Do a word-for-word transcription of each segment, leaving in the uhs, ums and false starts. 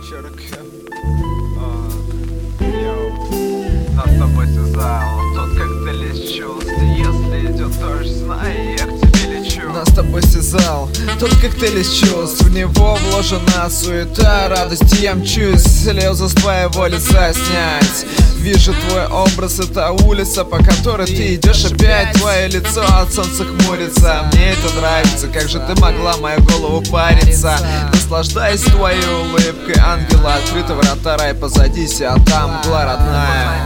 Черка. Нас с тобой связал тот коктейль из чувств. Если идет дождь, знай, я к тебе лечу. Нас с тобой связал тот коктейль из чувств. В него вложена суета, радость, я мчусь, слезы с твоего лица снять. Вижу твой образ, это улица, по которой ты идешь опять. Твое лицо от солнца хмурится, мне это нравится. Как же ты могла мою голову париться? Наслаждаясь твоей улыбкой, ангела, открыты врата, рай позади, а там мгла родная.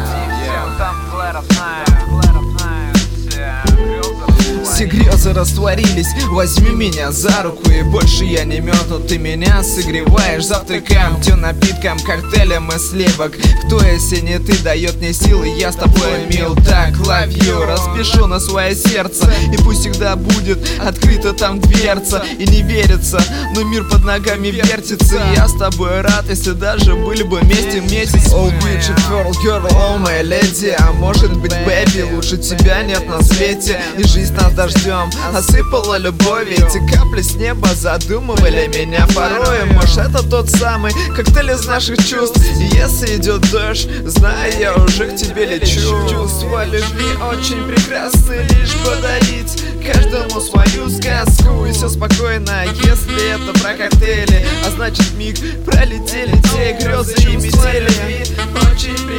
Все грезы растворились, возьми меня за руку, и больше я не мертв, ты меня согреваешь завтраком, тем напитком, коктейлем и сливок. Кто, если не ты, дает мне силы, я с тобой мил, так love you. Распишу на свое сердце, и пусть всегда будет открыта там дверца. И не верится, но мир под ногами вертится. Я с тобой рад, если даже были бы вместе месяц. Oh beautiful girl, oh my lady, а может быть baby, лучше тебя нет на свете. И жизнь нас дождем осыпала любовью, эти капли с неба задумывали меня порой. Может, это тот самый коктейль из наших чувств. И если идет дождь, знаю, я уже к тебе лечу. Чувства любви очень прекрасны, лишь подарить каждому свою сказку. И все спокойно, если это про коктейли, а значит миг пролетели те грезы и метели. Очень